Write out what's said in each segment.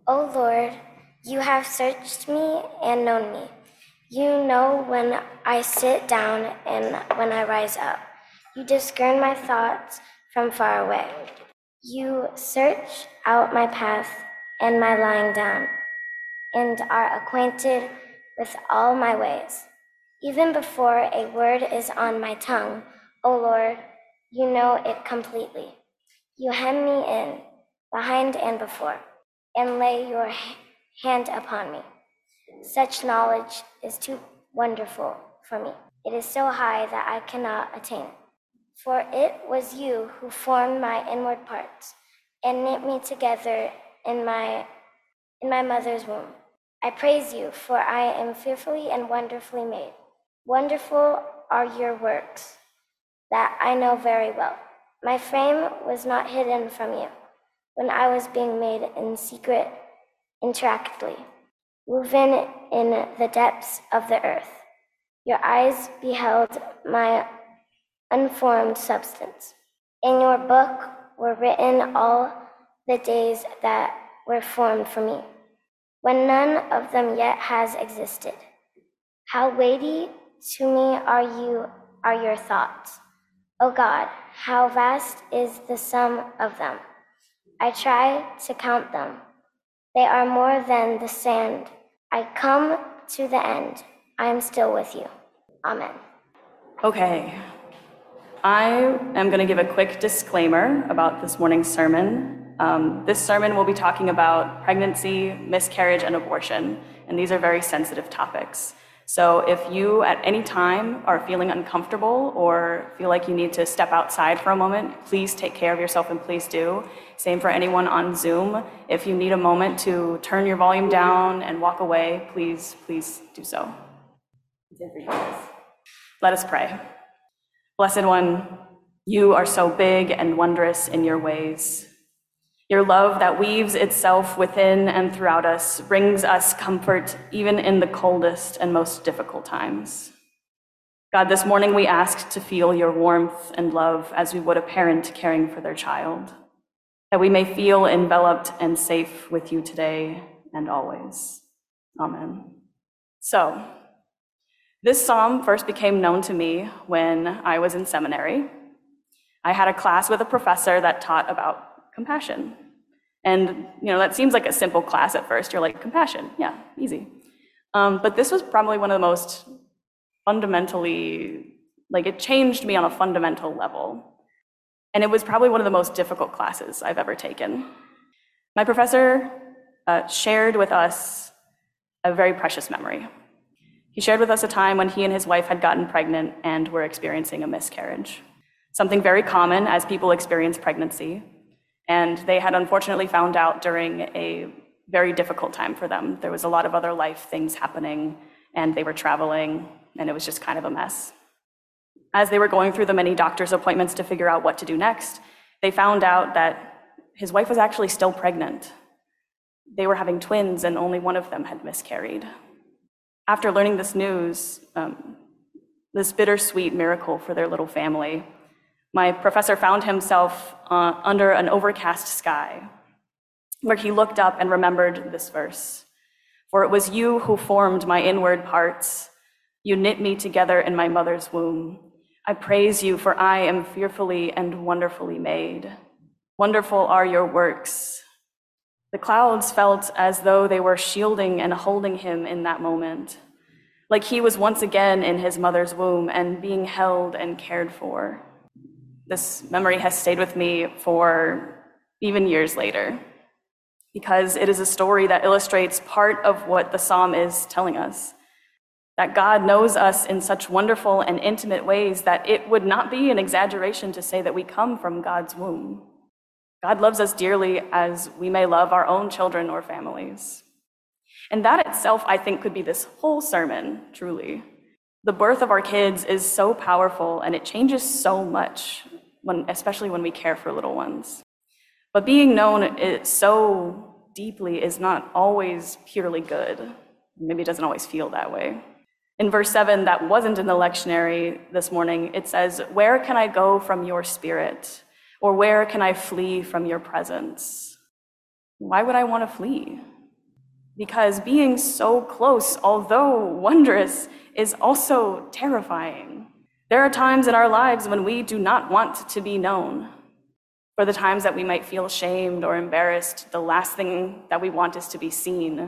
O Lord, you have searched me and known me. You know when I sit down and when I rise up. You discern my thoughts from far away. You search out my path and my lying down, and are acquainted with all my ways. Even before a word is on my tongue, O Lord, you know it completely. You hem me in, behind and before, and lay your hand upon me. Such knowledge is too wonderful for me. It is so high that I cannot attain it. For it was you who formed my inward parts and knit me together in my mother's womb. I praise you, for I am fearfully and wonderfully made. Wonderful are your works, that I know very well. My frame was not hidden from you when I was being made in secret interactly, woven in the depths of the earth. Your eyes beheld my unformed substance. In your book were written all the days that were formed for me, when none of them yet has existed. How weighty to me are your thoughts, O God, how vast is the sum of them. I try to count them. They are more than the sand. I come to the end. I am still with you. Amen. Okay. I am going to give a quick disclaimer about this morning's sermon. This sermon will be talking about pregnancy, miscarriage, and abortion, and these are very sensitive topics. So if you at any time are feeling uncomfortable or feel like you need to step outside for a moment, please take care of yourself and please do. Same for anyone on Zoom. If you need a moment to turn your volume down and walk away, please do so. Let us pray. Blessed One, you are so big and wondrous in your ways. Your love that weaves itself within and throughout us brings us comfort even in the coldest and most difficult times. God, this morning we ask to feel your warmth and love as we would a parent caring for their child, that we may feel enveloped and safe with you today and always. Amen. So, this psalm first became known to me when I was in seminary. I had a class with a professor that taught about compassion. And, that seems like a simple class at first. You're like, compassion, yeah, easy. But this was probably one of the most fundamentally, it changed me on a fundamental level. And it was probably one of the most difficult classes I've ever taken. My professor shared with us a very precious memory. He shared with us a time when he and his wife had gotten pregnant and were experiencing a miscarriage. Something very common as people experience pregnancy. And they had unfortunately found out during a very difficult time for them. There was a lot of other life things happening, and they were traveling, and it was just kind of a mess. As they were going through the many doctor's appointments to figure out what to do next, they found out that his wife was actually still pregnant. They were having twins, and only one of them had miscarried. After learning this news, this bittersweet miracle for their little family, my professor found himself under an overcast sky, where he looked up and remembered this verse. For it was you who formed my inward parts. You knit me together in my mother's womb. I praise you, for I am fearfully and wonderfully made. Wonderful are your works. The clouds felt as though they were shielding and holding him in that moment, like he was once again in his mother's womb and being held and cared for. This memory has stayed with me for even years later, because it is a story that illustrates part of what the psalm is telling us, that God knows us in such wonderful and intimate ways that it would not be an exaggeration to say that we come from God's womb. God loves us dearly as we may love our own children or families. And that itself, I think, could be this whole sermon, truly. The birth of our kids is so powerful, and it changes so much, especially when we care for little ones. But being known so deeply is not always purely good. Maybe it doesn't always feel that way. In verse 7, that wasn't in the lectionary this morning, it says, "Where can I go from your spirit? Or where can I flee from your presence?" Why would I want to flee? Because being so close, although wondrous, is also terrifying. There are times in our lives when we do not want to be known. For the times that we might feel shamed or embarrassed, the last thing that we want is to be seen.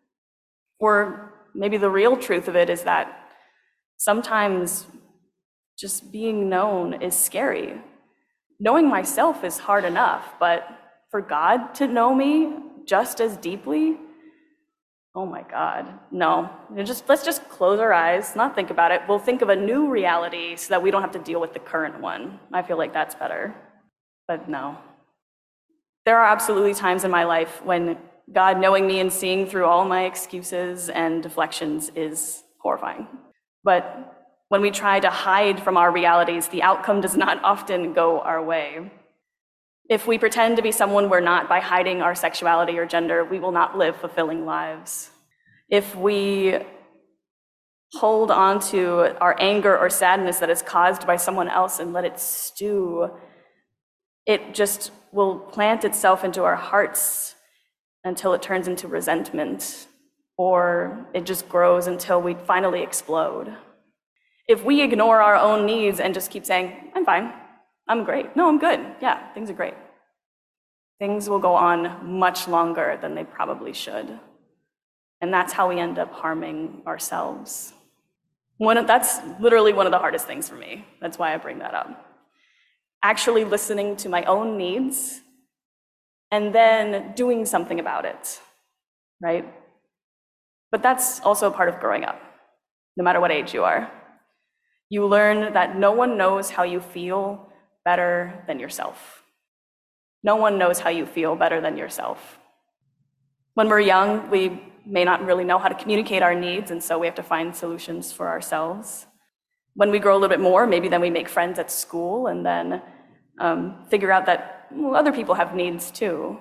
Or maybe the real truth of it is that sometimes just being known is scary. Knowing myself is hard enough, but for God to know me just as deeply, oh my God, no. Let's just close our eyes, not think about it. We'll think of a new reality so that we don't have to deal with the current one. I feel like that's better. But no. There are absolutely times in my life when God knowing me and seeing through all my excuses and deflections is horrifying. But when we try to hide from our realities, the outcome does not often go our way. If we pretend to be someone we're not by hiding our sexuality or gender, we will not live fulfilling lives. If we hold on to our anger or sadness that is caused by someone else and let it stew, it just will plant itself into our hearts until it turns into resentment, or it just grows until we finally explode. If we ignore our own needs and just keep saying, I'm fine, I'm great, no, I'm good, yeah, things are great, things will go on much longer than they probably should. And that's how we end up harming ourselves. That's literally one of the hardest things for me. That's why I bring that up. Actually listening to my own needs and then doing something about it, right? But that's also part of growing up, no matter what age you are. You learn that no one knows how you feel better than yourself. No one knows how you feel better than yourself. When we're young, we may not really know how to communicate our needs, and so we have to find solutions for ourselves. When we grow a little bit more, maybe then we make friends at school and then figure out that other people have needs too.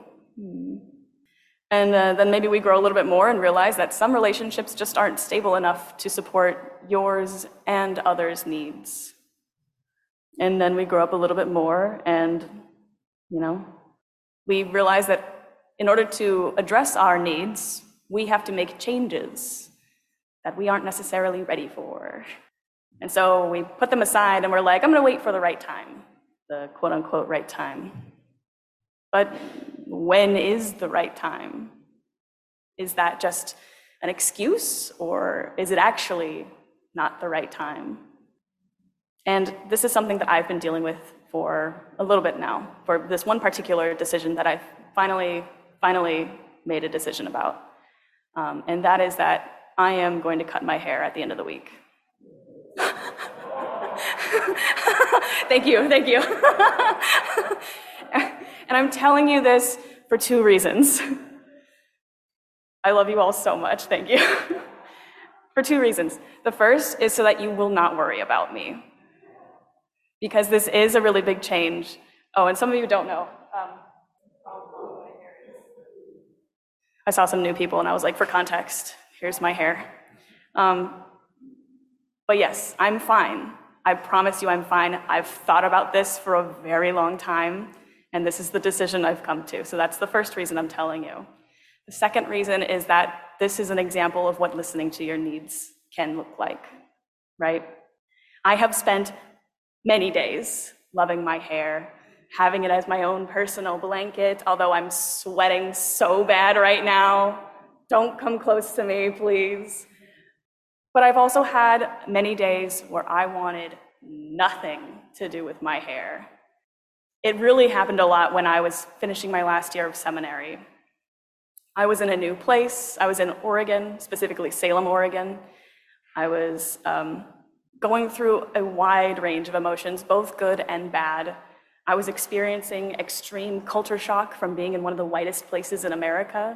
And then maybe we grow a little bit more and realize that some relationships just aren't stable enough to support yours and others' needs. And then we grow up a little bit more and, we realize that in order to address our needs, we have to make changes that we aren't necessarily ready for. And so we put them aside and we're like, I'm gonna wait for the right time, the quote unquote right time. But when is the right time? Is that just an excuse, or is it actually not the right time? And this is something that I've been dealing with for a little bit now, for this one particular decision that I finally made a decision about. And that is that I am going to cut my hair at the end of the week. Thank you. And I'm telling you this for 2 reasons. I love you all so much, thank you. For 2 reasons. The first is so that you will not worry about me. Because this is a really big change. Oh, and some of you don't know. I saw some new people and I was like, for context, here's my hair. But yes, I'm fine. I promise you I'm fine. I've thought about this for a very long time, and this is the decision I've come to. So that's the first reason I'm telling you. The second reason is that this is an example of what listening to your needs can look like, right? I have spent many days loving my hair, having it as my own personal blanket, although I'm sweating so bad right now. Don't come close to me, please. But I've also had many days where I wanted nothing to do with my hair. It really happened a lot when I was finishing my last year of seminary. I was in a new place. I was in Oregon, specifically Salem, Oregon. I was going through a wide range of emotions, both good and bad. I was experiencing extreme culture shock from being in one of the whitest places in America.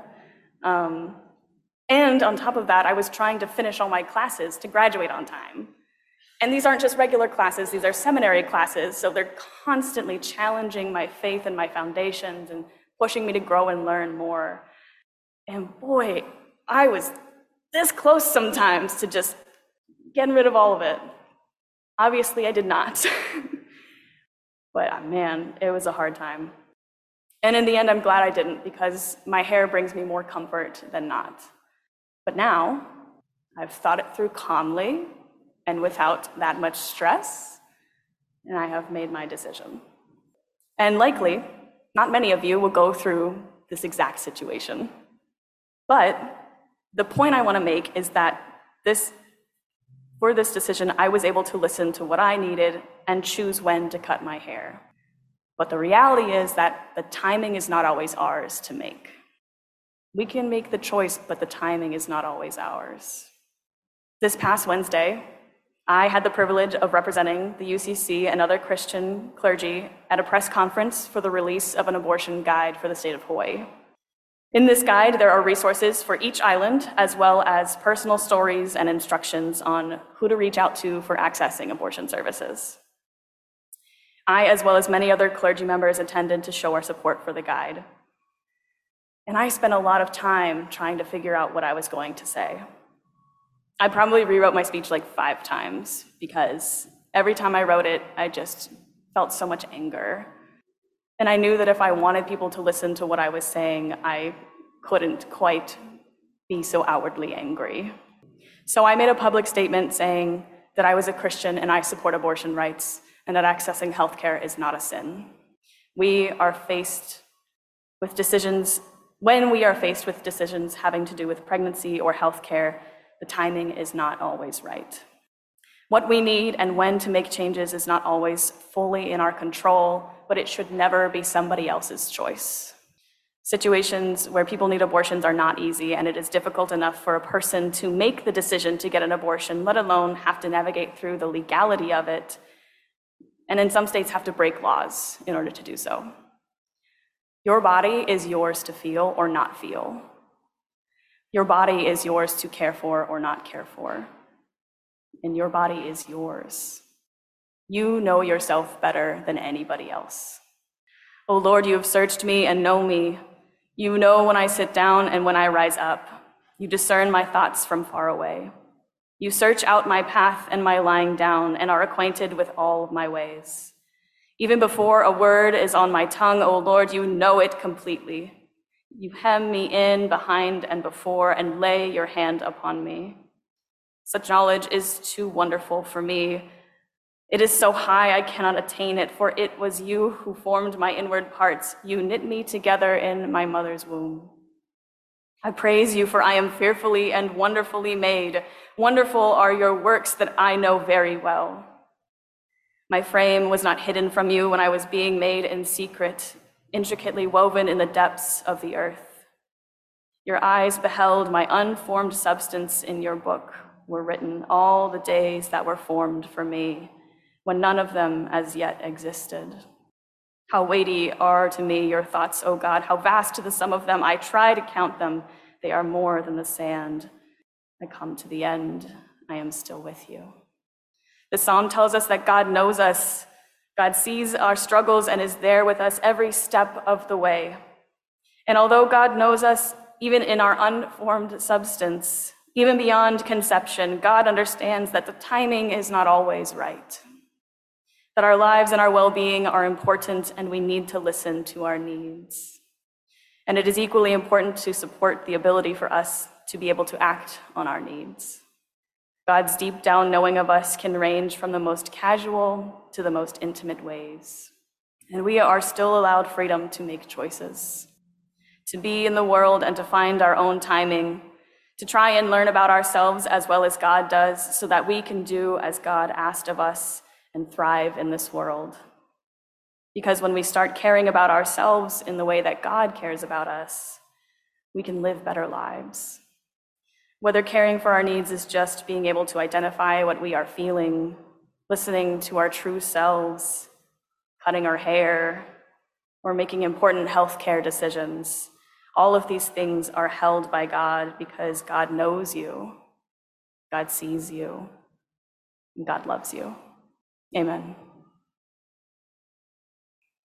And on top of that, I was trying to finish all my classes to graduate on time. And these aren't just regular classes, these are seminary classes, so they're constantly challenging my faith and my foundations and pushing me to grow and learn more. And boy, I was this close sometimes to just getting rid of all of it. Obviously, I did not. But man, it was a hard time. And in the end, I'm glad I didn't, because my hair brings me more comfort than not. But now I've thought it through calmly and without that much stress, and I have made my decision. And likely, not many of you will go through this exact situation. But the point I want to make is that for this decision, I was able to listen to what I needed and choose when to cut my hair. But the reality is that the timing is not always ours to make. We can make the choice, but the timing is not always ours. This past Wednesday, I had the privilege of representing the UCC and other Christian clergy at a press conference for the release of an abortion guide for the state of Hawaii. In this guide, there are resources for each island, as well as personal stories and instructions on who to reach out to for accessing abortion services. I, as well as many other clergy members, attended to show our support for the guide. And I spent a lot of time trying to figure out what I was going to say. I probably rewrote my speech like 5 times because every time I wrote it, I just felt so much anger. And I knew that if I wanted people to listen to what I was saying, I couldn't quite be so outwardly angry. So I made a public statement saying that I was a Christian and I support abortion rights and that accessing healthcare is not a sin. When we are faced with decisions having to do with pregnancy or healthcare, the timing is not always right. What we need and when to make changes is not always fully in our control, but it should never be somebody else's choice. Situations where people need abortions are not easy, and it is difficult enough for a person to make the decision to get an abortion, let alone have to navigate through the legality of it, and in some states have to break laws in order to do so. Your body is yours to feel or not feel. Your body is yours to care for or not care for. And your body is yours. You know yourself better than anybody else. O Lord, you have searched me and know me. You know when I sit down and when I rise up. You discern my thoughts from far away. You search out my path and my lying down and are acquainted with all of my ways. Even before a word is on my tongue, O Lord, you know it completely. You hem me in behind and before and lay your hand upon me. Such knowledge is too wonderful for me. It is so high I cannot attain it, for it was you who formed my inward parts. You knit me together in my mother's womb. I praise you, for I am fearfully and wonderfully made. Wonderful are your works that I know very well. My frame was not hidden from you when I was being made in secret, intricately woven in the depths of the earth. Your eyes beheld my unformed substance. In your book were written all the days that were formed for me, when none of them as yet existed. How weighty are to me your thoughts, O God, how vast the sum of them. I try to count them. They are more than the sand. I come to the end. I am still with you. The psalm tells us that God knows us. God sees our struggles and is there with us every step of the way. And although God knows us even in our unformed substance, even beyond conception, God understands that the timing is not always right, that our lives and our well-being are important and we need to listen to our needs. And it is equally important to support the ability for us to be able to act on our needs. God's deep down knowing of us can range from the most casual to the most intimate ways. And we are still allowed freedom to make choices, to be in the world and to find our own timing, to try and learn about ourselves as well as God does, so that we can do as God asked of us and thrive in this world. Because when we start caring about ourselves in the way that God cares about us, we can live better lives. Whether caring for our needs is just being able to identify what we are feeling, listening to our true selves, cutting our hair, or making important healthcare decisions, all of these things are held by God because God knows you, God sees you, and God loves you. Amen.